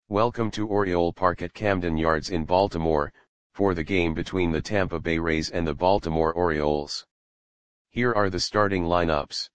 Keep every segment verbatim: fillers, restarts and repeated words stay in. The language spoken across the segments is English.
Welcome to Oriole Park at Camden Yards in Baltimore, for the game between the Tampa Bay Rays and the Baltimore Orioles. Here are the starting lineups.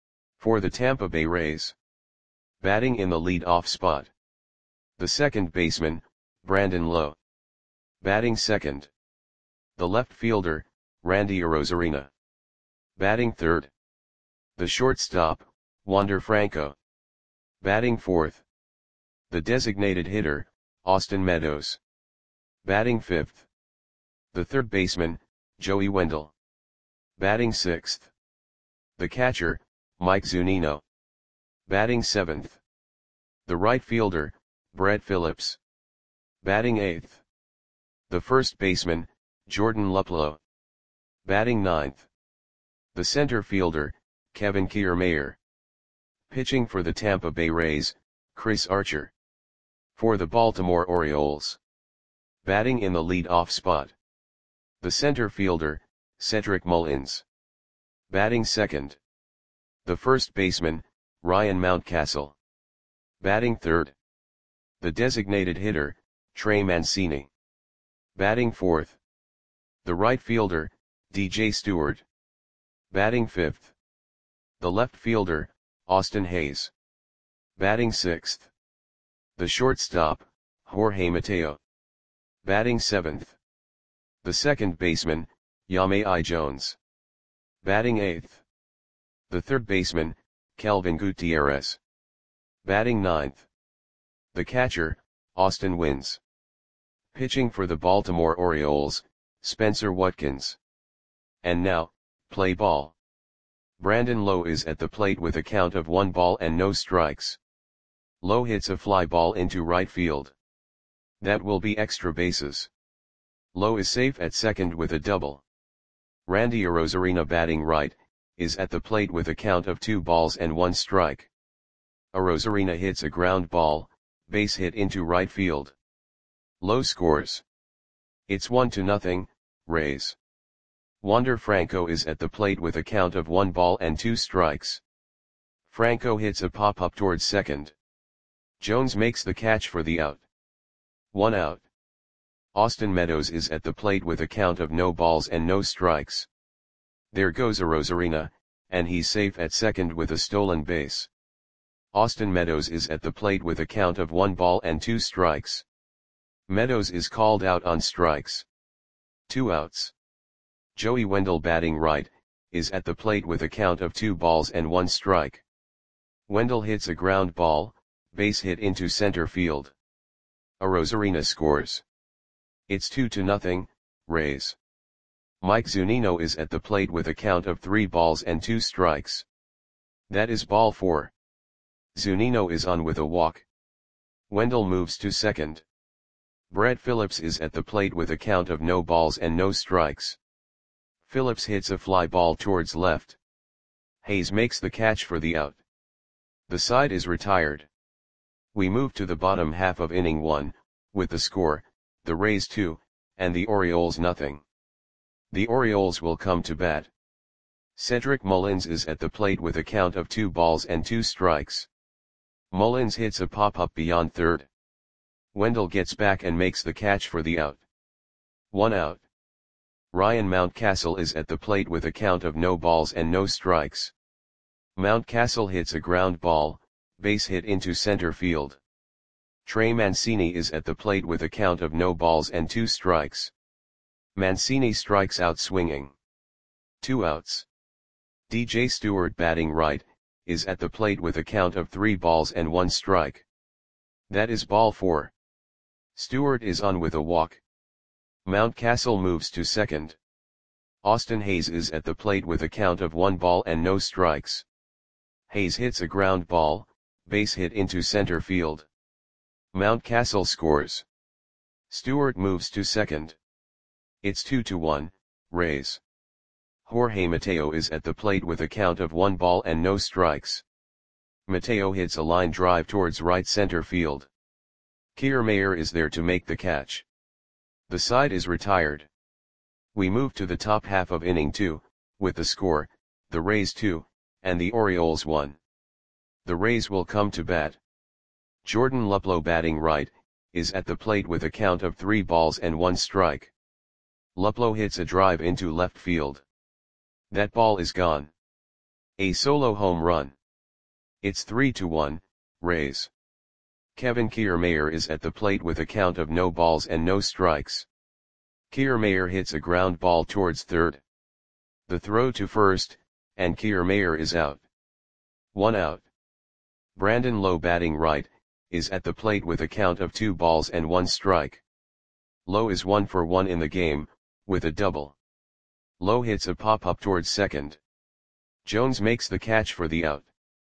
For the Tampa Bay Rays. Batting in the lead-off spot. The second baseman, Brandon Lowe. Batting second. The left fielder, Randy Arozarena. Batting third. The shortstop, Wander Franco. Batting fourth. The designated hitter, Austin Meadows. Batting fifth. The third baseman, Joey Wendle. Batting sixth. The catcher, Mike Zunino. Batting seventh. The right fielder, Brett Phillips. Batting eighth. The first baseman, Jordan Luplow. Batting ninth. The center fielder, Kevin Kiermaier. Pitching for the Tampa Bay Rays, Chris Archer. For the Baltimore Orioles. Batting in the lead-off spot. The center fielder, Cedric Mullins. Batting second. The first baseman, Ryan Mountcastle. Batting third. The designated hitter, Trey Mancini. Batting fourth. The right fielder, D J Stewart. Batting fifth. The left fielder, Austin Hayes. Batting sixth. The shortstop, Jorge Mateo. Batting seventh. The second baseman, Yamei Jones. Batting eighth. The third baseman, Kelvin Gutierrez. Batting ninth. The catcher, Austin Wynns. Pitching for the Baltimore Orioles, Spencer Watkins. And now, play ball. Brandon Lowe is at the plate with a count of one ball and no strikes. Lowe hits a fly ball into right field. That will be extra bases. Lowe is safe at second with a double. Randy Arozarena, batting right, is at the plate with a count of two balls and one strike. Arozarena hits a ground ball, base hit into right field. Lowe scores. It's one to nothing, Rays. Wander Franco is at the plate with a count of one ball and two strikes. Franco hits a pop-up towards second. Jones makes the catch for the out. One out. Austin Meadows is at the plate with a count of no balls and no strikes. There goes Arozarena, and he's safe at second with a stolen base. Austin Meadows is at the plate with a count of one ball and two strikes. Meadows is called out on strikes. Two outs. Joey Wendle, batting right, is at the plate with a count of two balls and one strike. Wendle hits a ground ball, base hit into center field. Arozarena scores. It's two to nothing, Rays. Mike Zunino is at the plate with a count of three balls and two strikes. That is ball four. Zunino is on with a walk. Wendle moves to second. Brett Phillips is at the plate with a count of no balls and no strikes. Phillips hits a fly ball towards left. Hayes makes the catch for the out. The side is retired. We move to the bottom half of inning one, with the score, the Rays two, and the Orioles nothing. The Orioles will come to bat. Cedric Mullins is at the plate with a count of two balls and two strikes. Mullins hits a pop-up beyond third. Wendle gets back and makes the catch for the out. One out. Ryan Mountcastle is at the plate with a count of no balls and no strikes. Mountcastle hits a ground ball, base hit into center field. Trey Mancini is at the plate with a count of no balls and two strikes. Mancini strikes out swinging. Two outs. D J Stewart, batting right, is at the plate with a count of three balls and one strike. That is ball four. Stewart is on with a walk. Mountcastle moves to second. Austin Hayes is at the plate with a count of one ball and no strikes. Hayes hits a ground ball, base hit into center field. Mountcastle scores. Stewart moves to second. It's two to one, Rays. Jorge Mateo is at the plate with a count of one ball and no strikes. Mateo hits a line drive towards right center field. Kiermaier is there to make the catch. The side is retired. We move to the top half of inning two, with the score, the Rays two, and the Orioles one. The Rays will come to bat. Jordan Luplow, batting right, is at the plate with a count of three balls and one strike. Luplow hits a drive into left field. That ball is gone. A solo home run. It's three to one, Rays. Kevin Kiermaier is at the plate with a count of no balls and no strikes. Kiermaier hits a ground ball towards third. The throw to first, and Kiermaier is out. One out. Brandon Lowe, batting right, is at the plate with a count of two balls and one strike. Lowe is one for one in the game, with a double. Lowe hits a pop-up towards second. Jones makes the catch for the out.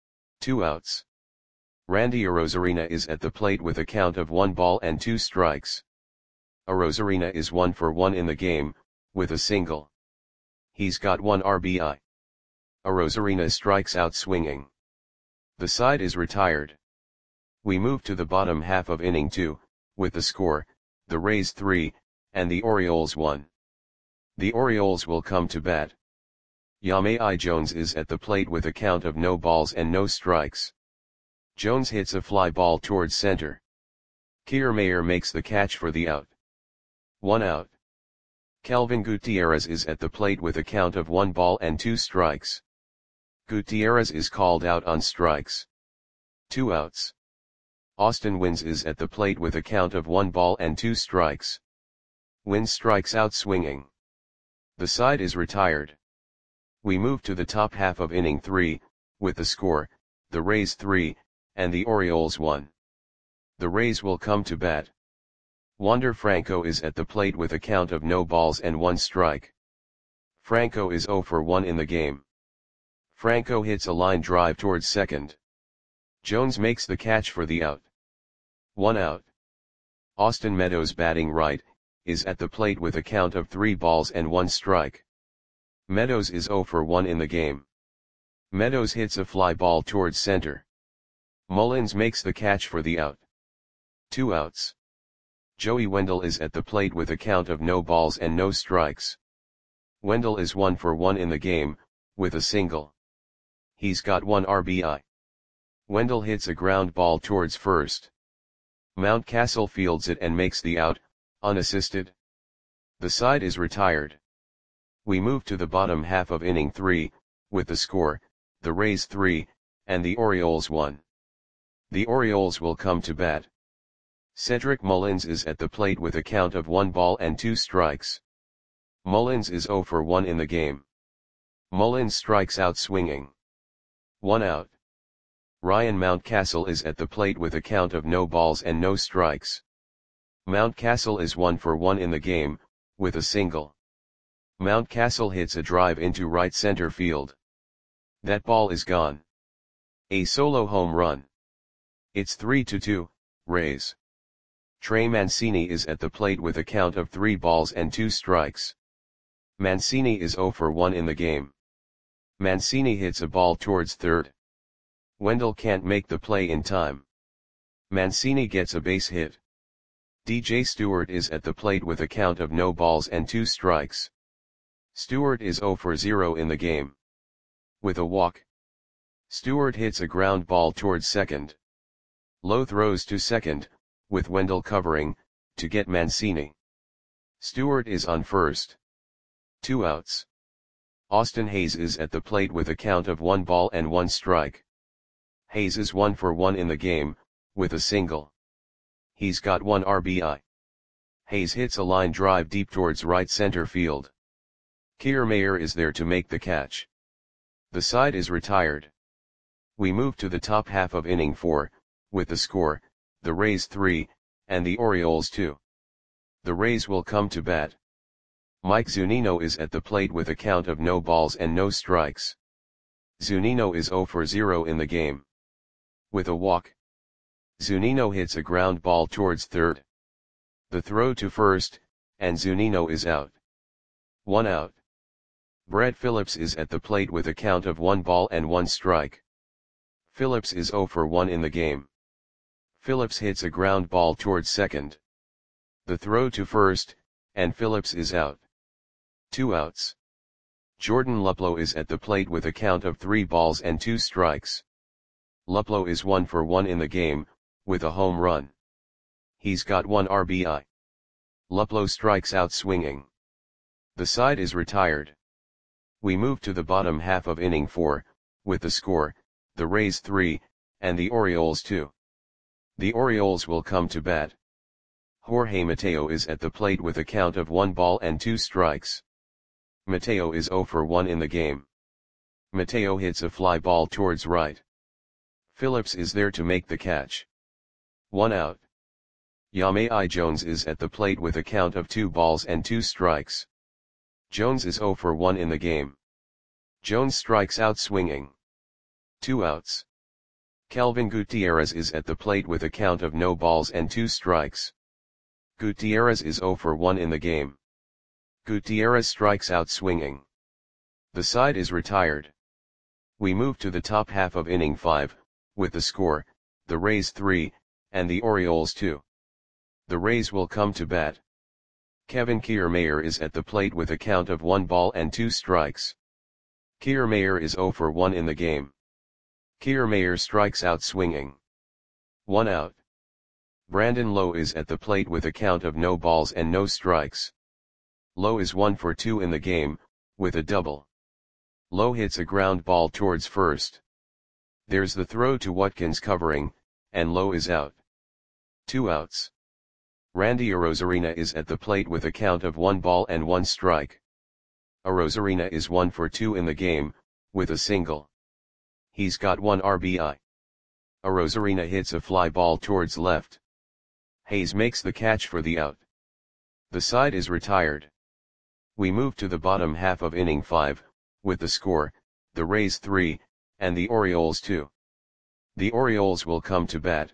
Two outs. Randy Arozarena is at the plate with a count of one ball and two strikes. Arozarena is one for one in the game, with a single. He's got one R B I. Arozarena strikes out swinging. The side is retired. We move to the bottom half of inning two, with the score, the Rays three, and the Orioles one. The Orioles will come to bat. Yamai Jones is at the plate with a count of no balls and no strikes. Jones hits a fly ball towards center. Kiermaier makes the catch for the out. One out. Kelvin Gutierrez is at the plate with a count of one ball and two strikes. Gutierrez is called out on strikes. Two outs. Austin Wynns is at the plate with a count of one ball and two strikes. Wynns strikes out swinging. The side is retired. We move to the top half of inning three, with the score, the Rays three, and the Orioles one. The Rays will come to bat. Wander Franco is at the plate with a count of no balls and one strike. Franco is zero for one in the game. Franco hits a line drive towards second. Jones makes the catch for the out. One out. Austin Meadows, batting right, is at the plate with a count of three balls and one strike. Meadows is zero for one in the game. Meadows hits a fly ball towards center. Mullins makes the catch for the out. Two outs. Joey Wendell is at the plate with a count of no balls and no strikes. Wendell is one for one in the game, with a single. He's got one R B I. Wendell hits a ground ball towards first. Mountcastle fields it and makes the out, unassisted. The side is retired. We move to the bottom half of inning three, with the score, the Rays three, and the Orioles one. The Orioles will come to bat. Cedric Mullins is at the plate with a count of one ball and two strikes. Mullins is zero for one in the game. Mullins strikes out swinging. One out. Ryan Mountcastle is at the plate with a count of no balls and no strikes. Mountcastle is one for one in the game, with a single. Mountcastle hits a drive into right center field. That ball is gone. A solo home run. It's three to two, Rays. Trey Mancini is at the plate with a count of three balls and two strikes. Mancini is zero for one in the game. Mancini hits a ball towards third. Wendell can't make the play in time. Mancini gets a base hit. D J Stewart is at the plate with a count of no balls and two strikes. Stewart is zero for zero in the game. With a walk. Stewart hits a ground ball towards second. Lowe throws to second, with Wendell covering, to get Mancini. Stewart is on first. Two outs. Austin Hayes is at the plate with a count of one ball and one strike. Hayes is one for one in the game, with a single. He's got one R B I. Hayes hits a line drive deep towards right center field. Kiermaier is there to make the catch. The side is retired. We move to the top half of inning four, with the score, the Rays three, and the Orioles two. The Rays will come to bat. Mike Zunino is at the plate with a count of no balls and no strikes. Zunino is zero for zero in the game. With a walk. Zunino hits a ground ball towards third. The throw to first, and Zunino is out. One out. Brett Phillips is at the plate with a count of one ball and one strike. Phillips is zero for one in the game. Phillips hits a ground ball towards second. The throw to first, and Phillips is out. Two outs. Jordan Luplow is at the plate with a count of three balls and two strikes. Luplow is one for one in the game, with a home run. He's got one R B I. Luplow strikes out swinging. The side is retired. We move to the bottom half of inning four, with the score, the Rays three, and the Orioles two. The Orioles will come to bat. Jorge Mateo is at the plate with a count of one ball and two strikes. Mateo is zero for one in the game. Mateo hits a fly ball towards right. Phillips is there to make the catch. One out. Yamai Jones is at the plate with a count of two balls and two strikes. Jones is zero for one in the game. Jones strikes out swinging. Two outs. Kelvin Gutierrez is at the plate with a count of no balls and two strikes. Gutierrez is zero for one in the game. Gutierrez strikes out swinging. The side is retired. We move to the top half of inning five, with the score, the Rays three, and the Orioles two. The Rays will come to bat. Kevin Kiermaier is at the plate with a count of one ball and two strikes. Kiermaier is zero for one in the game. Kiermaier strikes out swinging. One out. Brandon Lowe is at the plate with a count of no balls and no strikes. Lowe is one for two in the game, with a double. Lowe hits a ground ball towards first. There's the throw to Watkins covering, and Lowe is out. Two outs. Randy Arozarena is at the plate with a count of one ball and one strike. Arozarena is one for two in the game, with a single. He's got one R B I. Arozarena hits a fly ball towards left. Hayes makes the catch for the out. The side is retired. We move to the bottom half of inning five, with the score, the Rays three, and the Orioles two. The Orioles will come to bat.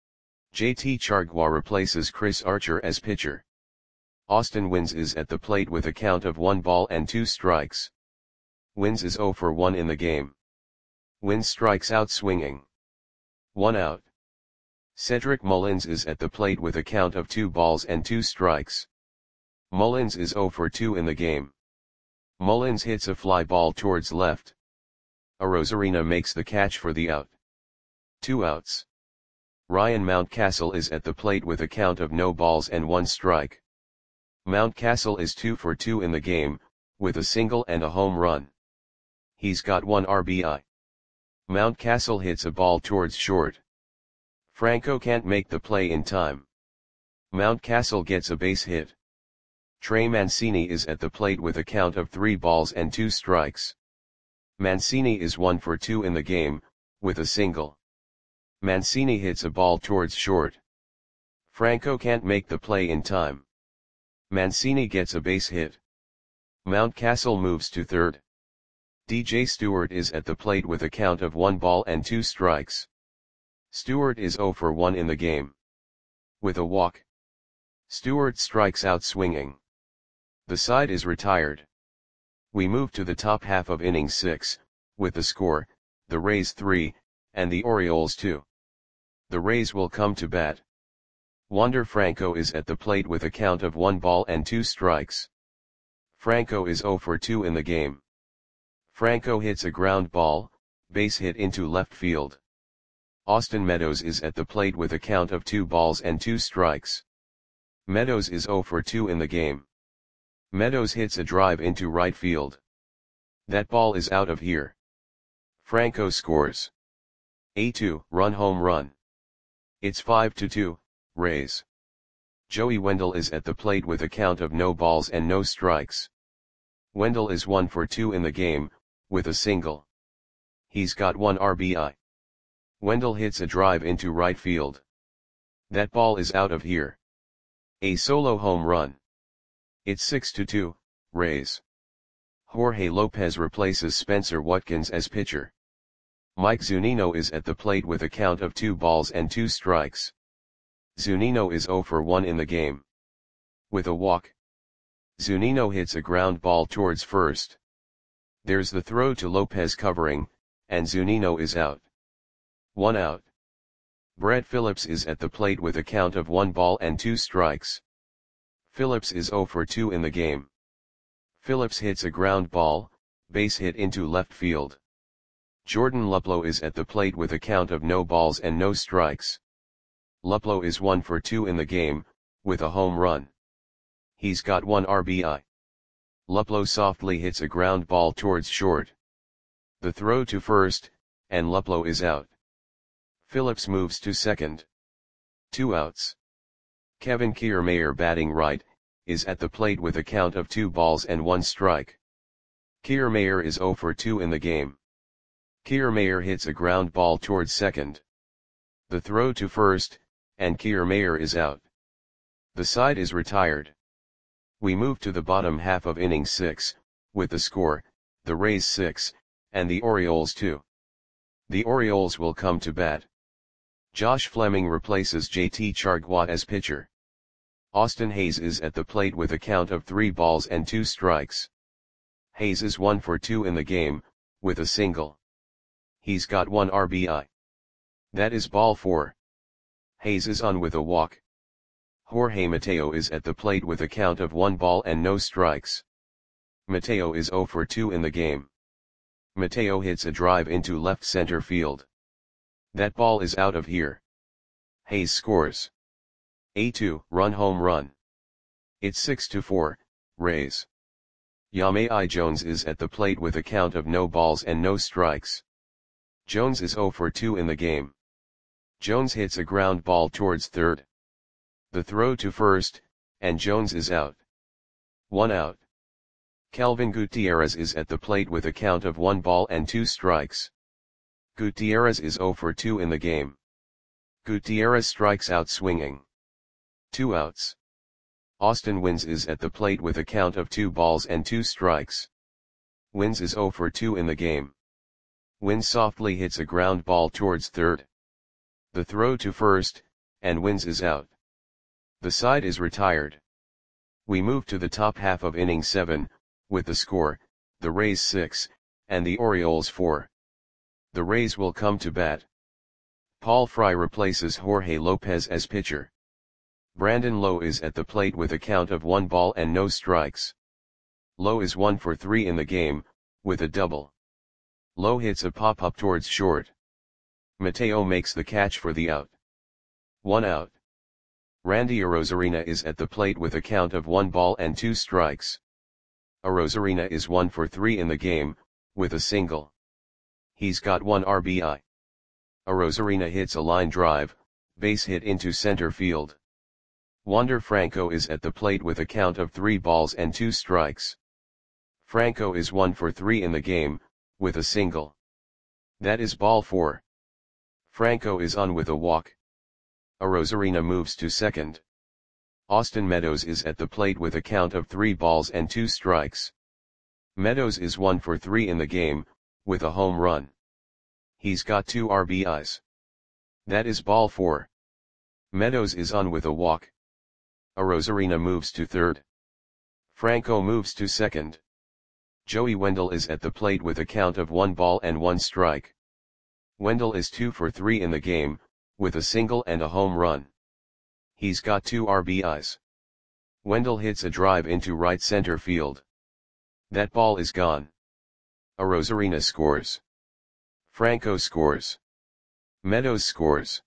J T Chargois replaces Chris Archer as pitcher. Austin Wynns is at the plate with a count of one ball and two strikes. Wynns is zero for one in the game. Wynns strikes out swinging. One out. Cedric Mullins is at the plate with a count of two balls and two strikes. Mullins is zero for two in the game. Mullins hits a fly ball towards left. Arozarena makes the catch for the out. Two outs. Ryan Mountcastle is at the plate with a count of no balls and one strike. Mountcastle is two for two in the game, with a single and a home run. He's got one R B I. Mountcastle hits a ball towards short. Franco can't make the play in time. Mountcastle gets a base hit. Trey Mancini is at the plate with a count of three balls and two strikes. Mancini is one for two in the game, with a single. Mancini hits a ball towards short. Franco can't make the play in time. Mancini gets a base hit. Mountcastle moves to third. D J Stewart is at the plate with a count of one ball and two strikes. Stewart is zero for one in the game. With a walk. Stewart strikes out swinging. The side is retired. We move to the top half of inning six, with the score, the Rays three, and the Orioles two. The Rays will come to bat. Wander Franco is at the plate with a count of one ball and two strikes. Franco is zero for two in the game. Franco hits a ground ball, base hit into left field. Austin Meadows is at the plate with a count of two balls and two strikes. Meadows is zero for two in the game. Meadows hits a drive into right field. That ball is out of here. Franco scores a two-run home run. It's five to two, Rays. Joey Wendell is at the plate with a count of no balls and no strikes. Wendell is one for two in the game, with a single. He's got one R B I. Wendell hits a drive into right field. That ball is out of here. A solo home run. It's six to two, Rays. Jorge Lopez replaces Spencer Watkins as pitcher. Mike Zunino is at the plate with a count of two balls and two strikes. Zunino is zero for one in the game. With a walk. Zunino hits a ground ball towards first. There's the throw to Lopez covering, and Zunino is out. One out. Brett Phillips is at the plate with a count of one ball and two strikes. Phillips is zero for two in the game. Phillips hits a ground ball, base hit into left field. Jordan Luplow is at the plate with a count of no balls and no strikes. Luplow is one for two in the game, with a home run. He's got one R B I. Luplow softly hits a ground ball towards short. The throw to first, and Luplow is out. Phillips moves to second. Two outs. Kevin Kiermaier, batting right, is at the plate with a count of two balls and one strike. Kiermaier is zero for two in the game. Kiermaier hits a ground ball towards second. The throw to first, and Kiermaier is out. The side is retired. We move to the bottom half of inning six, with the score, the Rays six, and the Orioles two. The Orioles will come to bat. Josh Fleming replaces J T Chargois as pitcher. Austin Hays is at the plate with a count of three balls and two strikes. Hays is one for two in the game, with a single. He's got one R B I. That is ball four. Hays is on with a walk. Jorge Mateo is at the plate with a count of one ball and no strikes. Mateo is zero for two in the game. Mateo hits a drive into left center field. That ball is out of here. Hays scores a two-run home run. It's six to four, Rays. Yamai Jones is at the plate with a count of no balls and no strikes. Jones is zero for two in the game. Jones hits a ground ball towards third. The throw to first, and Jones is out. One out. Kelvin Gutierrez is at the plate with a count of one ball and two strikes. Gutierrez is zero for two in the game. Gutierrez strikes out swinging. Two outs. Austin Wynns is at the plate with a count of two balls and two strikes. Wynns is zero for two in the game. Wynns softly hits a ground ball towards third. The throw to first, and Wynns is out. The side is retired. We move to the top half of inning seven, with the score, the Rays six, and the Orioles four. The Rays will come to bat. Paul Fry replaces Jorge Lopez as pitcher. Brandon Lowe is at the plate with a count of one ball and no strikes. Lowe is one for three in the game, with a double. Lowe hits a pop-up towards short. Mateo makes the catch for the out. One out. Randy Arozarena is at the plate with a count of one ball and two strikes. Arozarena is one for three in the game, with a single. He's got one R B I. Arozarena hits a line drive, base hit into center field. Wander Franco is at the plate with a count of three balls and two strikes. Franco is one for three in the game, with a single. That is ball four. Franco is on with a walk. Arozarena moves to second. Austin Meadows is at the plate with a count of three balls and two strikes. Meadows is one for three in the game, with a home run. He's got two R B Is. That is ball four. Meadows is on with a walk. Arozarena moves to third. Franco moves to second. Joey Wendell is at the plate with a count of one ball and one strike. Wendell is two for three in the game, with a single and a home run. He's got two R B Is. Wendell hits a drive into right center field. That ball is gone. Arozarena scores. Franco scores. Meadows scores.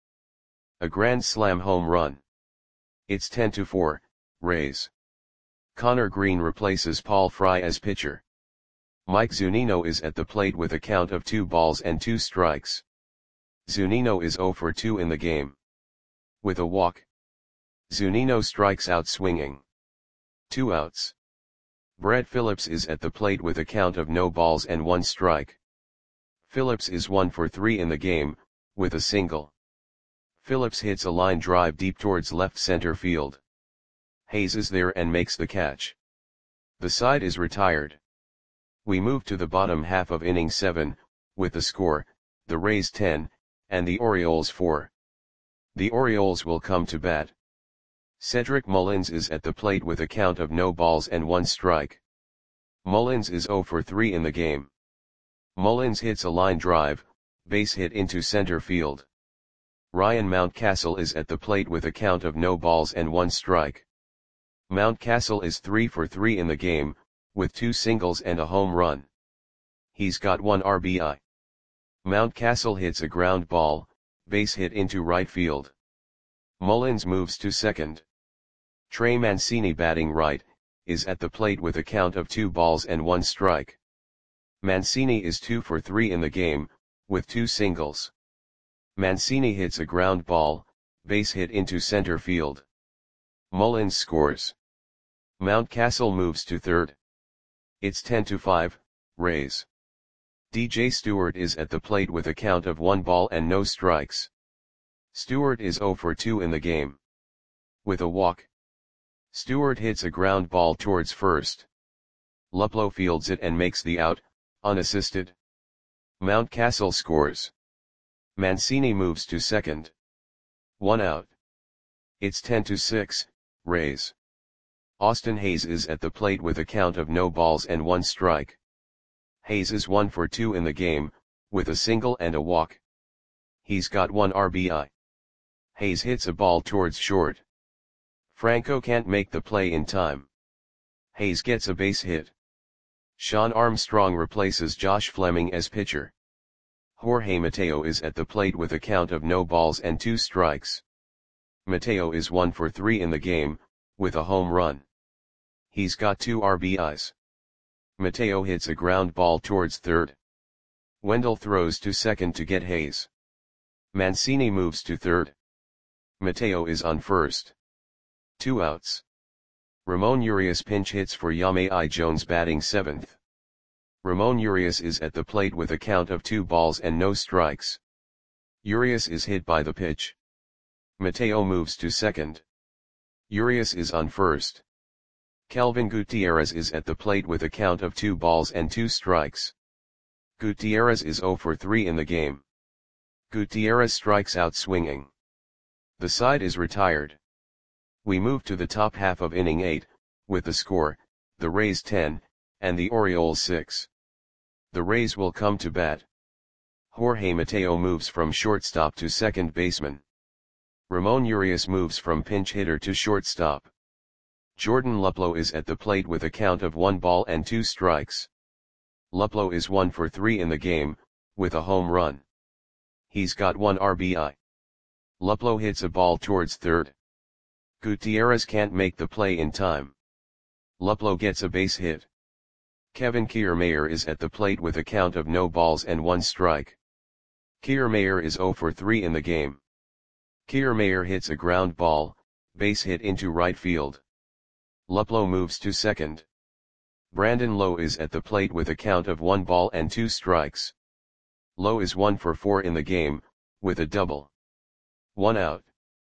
A grand slam home run. It's ten to four, Rays. Connor Green replaces Paul Fry as pitcher. Mike Zunino is at the plate with a count of two balls and two strikes. Zunino is zero for two in the game. With a walk. Zunino strikes out swinging. Two outs. Brett Phillips is at the plate with a count of no balls and one strike. Phillips is one for three in the game, with a single. Phillips hits a line drive deep towards left center field. Hays is there and makes the catch. The side is retired. We move to the bottom half of inning seven, with the score, the Rays ten, and the Orioles four. The Orioles will come to bat. Cedric Mullins is at the plate with a count of no balls and one strike. Mullins is zero for three in the game. Mullins hits a line drive, base hit into center field. Ryan Mountcastle is at the plate with a count of no balls and one strike. Mountcastle is three for three in the game, with two singles and a home run. He's got one R B I. Mountcastle hits a ground ball, base hit into right field. Mullins moves to second. Trey Mancini batting right, is at the plate with a count of two balls and one strike. Mancini is two for three in the game, with two singles. Mancini hits a ground ball, base hit into center field. Mullins scores. Mountcastle moves to third. It's ten to five, Rays. D J Stewart is at the plate with a count of one ball and no strikes. Stewart is zero for two in the game. With a walk. Stewart hits a ground ball towards first. Luplow fields it and makes the out, unassisted. Mountcastle scores. Mancini moves to second. One out. It's ten to six, Rays. Austin Hayes is at the plate with a count of no balls and one strike. Hayes is one for two in the game, with a single and a walk. He's got one R B I. Hayes hits a ball towards short. Franco can't make the play in time. Hayes gets a base hit. Sean Armstrong replaces Josh Fleming as pitcher. Jorge Mateo is at the plate with a count of no balls and two strikes. Mateo is one for three in the game, with a home run. He's got two R B Is. Mateo hits a ground ball towards third. Wendell throws to second to get Hayes. Mancini moves to third. Mateo is on first. Two outs. Ramon Urias pinch hits for Yamei Jones batting seventh. Ramon Urias is at the plate with a count of two balls and no strikes. Urias is hit by the pitch. Mateo moves to second. Urias is on first. Kelvin Gutierrez is at the plate with a count of two balls and two strikes. Gutierrez is zero for three in the game. Gutierrez strikes out swinging. The side is retired. We move to the top half of inning eight, with the score, the Rays ten, and the Orioles six. The Rays will come to bat. Jorge Mateo moves from shortstop to second baseman. Ramon Urias moves from pinch hitter to shortstop. Jordan Luplow is at the plate with a count of one ball and two strikes. Luplow is one for three in the game, with a home run. He's got one R B I. Luplow hits a ball towards third. Gutierrez can't make the play in time. Luplow gets a base hit. Kevin Kiermaier is at the plate with a count of no balls and one strike. Kiermaier is zero for three in the game. Kiermaier hits a ground ball, base hit into right field. Luplow moves to second. Brandon Lowe is at the plate with a count of one ball and two strikes. Lowe is one for four in the game, with a double. One out.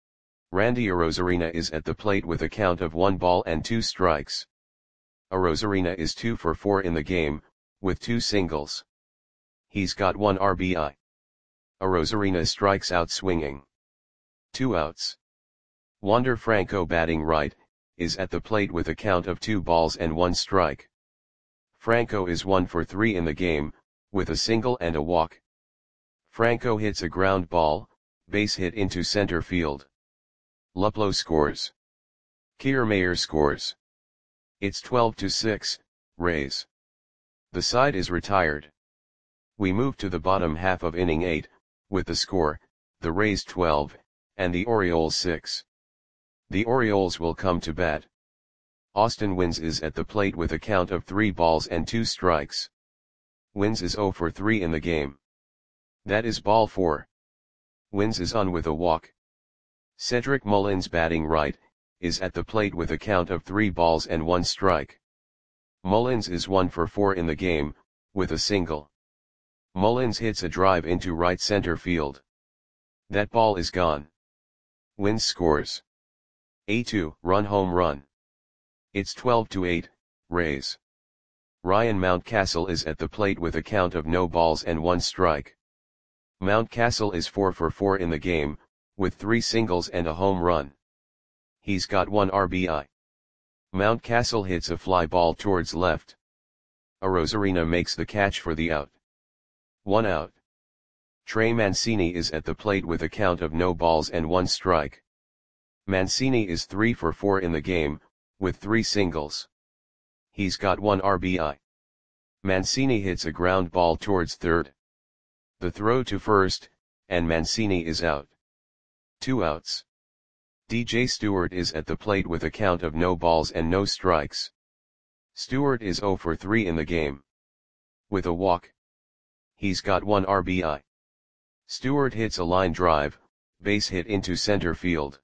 Randy Arozarena is at the plate with a count of one ball and two strikes. Arozarena is two for four in the game, with two singles. He's got one R B I. Arozarena strikes out swinging. Two outs. Wander Franco batting right, is at the plate with a count of two balls and one strike. Franco is one for three in the game, with a single and a walk. Franco hits a ground ball, base hit into center field. Luplow scores. Kiermaier scores. It's twelve to six, Rays. The side is retired. We move to the bottom half of inning eight, with the score, the Rays twelve, and the Orioles six. The Orioles will come to bat. Austin Wynns is at the plate with a count of three balls and two strikes. Wynns is zero for three in the game. That is ball four. Wynns is on with a walk. Cedric Mullins batting right, is at the plate with a count of three balls and one strike. Mullins is one for four in the game, with a single. Mullins hits a drive into right center field. That ball is gone. Wynns scores. A two-run home run. It's twelve to eight, Rays. Ryan Mountcastle is at the plate with a count of no balls and one strike. Mountcastle is four for four in the game, with three singles and a home run. He's got one R B I. Mountcastle hits a fly ball towards left. Arozarena makes the catch for the out. One out. Trey Mancini is at the plate with a count of no balls and one strike. Mancini is three for four in the game, with three singles. He's got one R B I. Mancini hits a ground ball towards third. The throw to first, and Mancini is out. Two outs. D J Stewart is at the plate with a count of no balls and no strikes. Stewart is zero for three in the game. With a walk. He's got one R B I. Stewart hits a line drive, base hit into center field.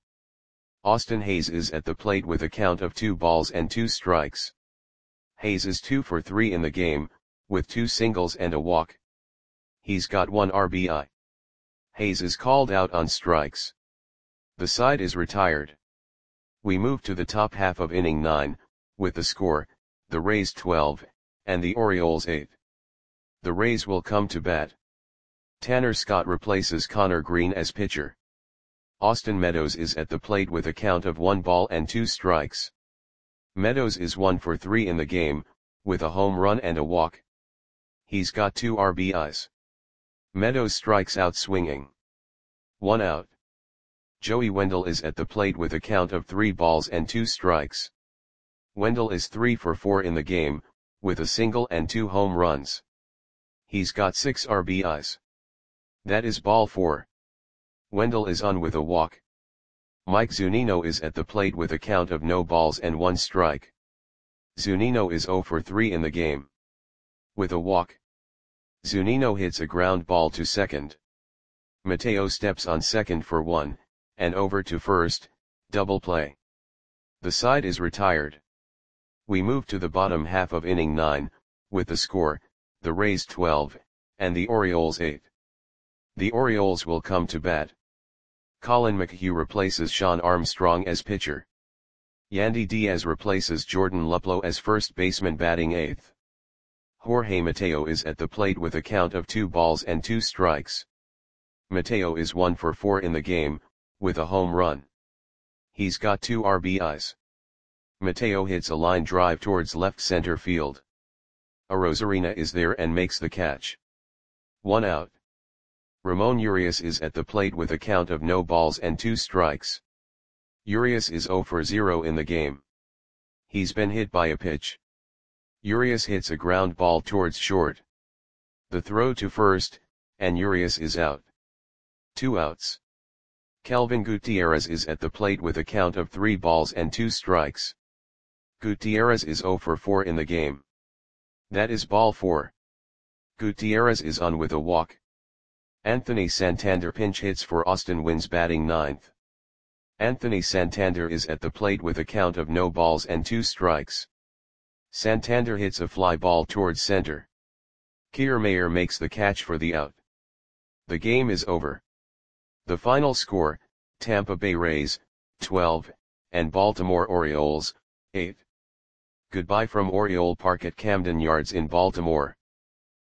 Austin Hays is at the plate with a count of two balls and two strikes. Hays is two for three in the game, with two singles and a walk. He's got one R B I. Hays is called out on strikes. The side is retired. We move to the top half of inning nine, with the score, the Rays twelve, and the Orioles eight. The Rays will come to bat. Tanner Scott replaces Connor Green as pitcher. Austin Meadows is at the plate with a count of one ball and two strikes. Meadows is one for three in the game, with a home run and a walk. He's got two R B Is. Meadows strikes out swinging. One out. Joey Wendell is at the plate with a count of three balls and two strikes. Wendell is three for four in the game, with a single and two home runs. He's got six R B Is. That is ball four. Wendell is on with a walk. Mike Zunino is at the plate with a count of no balls and one strike. Zunino is zero for three in the game. With a walk. Zunino hits a ground ball to second. Mateo steps on second for one, and over to first, double play. The side is retired. We move to the bottom half of inning nine, with the score, the Rays twelve, and the Orioles eight. The Orioles will come to bat. Colin McHugh replaces Sean Armstrong as pitcher. Yandy Diaz replaces Jordan Luplow as first baseman batting eighth. Jorge Mateo is at the plate with a count of two balls and two strikes. Mateo is one for four in the game, with a home run. He's got two R B Is. Mateo hits a line drive towards left center field. Arozarena is there and makes the catch. One out. Ramon Urias is at the plate with a count of no balls and two strikes. Urias is zero for zero in the game. He's been hit by a pitch. Urias hits a ground ball towards short. The throw to first, and Urias is out. Two outs. Kelvin Gutierrez is at the plate with a count of three balls and two strikes. Gutierrez is zero for four in the game. That is ball four. Gutierrez is on with a walk. Anthony Santander pinch hits for Austin Wynns batting ninth. Anthony Santander is at the plate with a count of no balls and two strikes. Santander hits a fly ball towards center. Kiermaier makes the catch for the out. The game is over. The final score, Tampa Bay Rays, twelve, and Baltimore Orioles, eight. Goodbye from Oriole Park at Camden Yards in Baltimore.